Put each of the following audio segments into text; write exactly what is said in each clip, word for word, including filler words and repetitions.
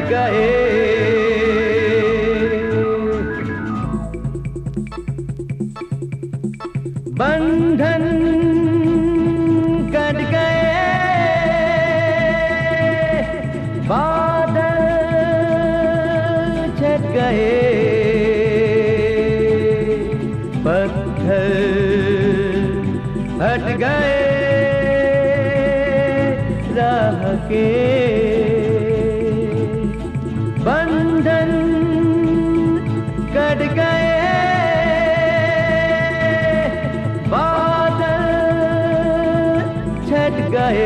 गए। बंधन कट गए, बादल छट गए, पत्थर हट गए राह के। बंधन कट गए, बादल छट गए।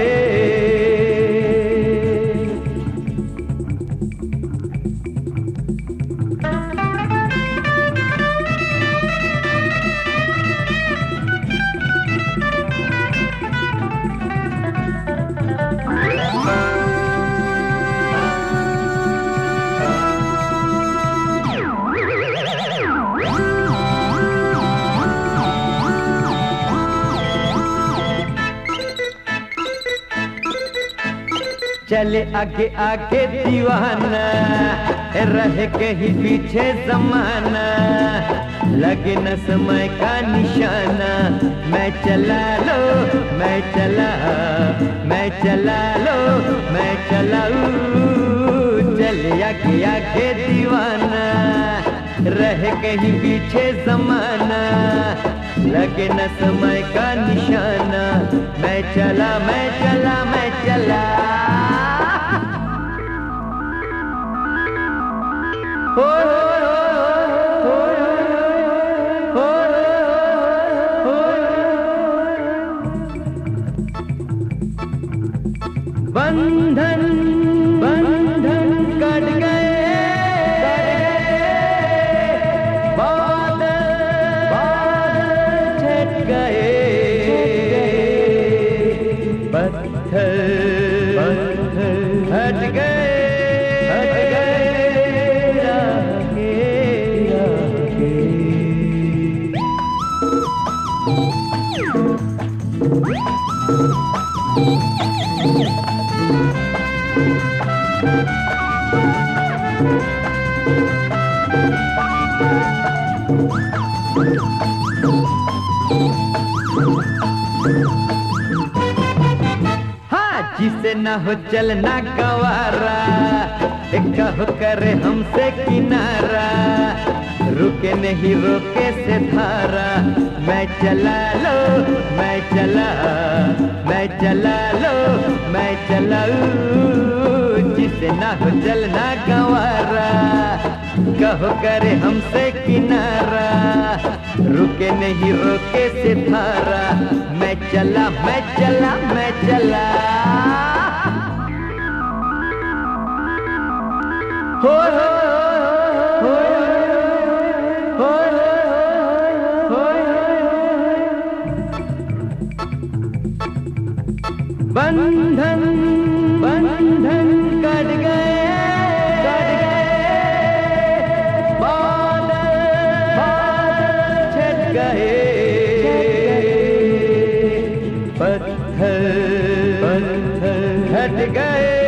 चले आगे आगे दीवाना, रह कहीं पीछे जमाना, लगे न समय का निशाना। मैं चला लो मैं चला, मैं चला लो मैं चलाऊं। चले आगे आगे दीवाना, रह कहीं पीछे जमाना, लगे न समय का निशाना। मैं चला मैं चला मैं चला। हो हो हो हो, बंधन बंधन कट गए, बादल बादल छट गए, पत्थर पत्थर हट गए हट गए। हाँ, जिसे ना हो चलना गवारा, कहो करे हमसे किनारा, रुके नहीं रोके से धारा। मैं चला लो मैं चला, मैं चला लो मैं चलाऊं। जिसे ना हो चलना गवारा, कहो करे हमसे किनारा, रुके नहीं रोके से धारा। मैं चला मैं चला मैं चला। हो हो हो हो हो, बंधन बंधन कट गए, कट गए, बादल बादल छट गए, पत्थर पत्थर हट गए।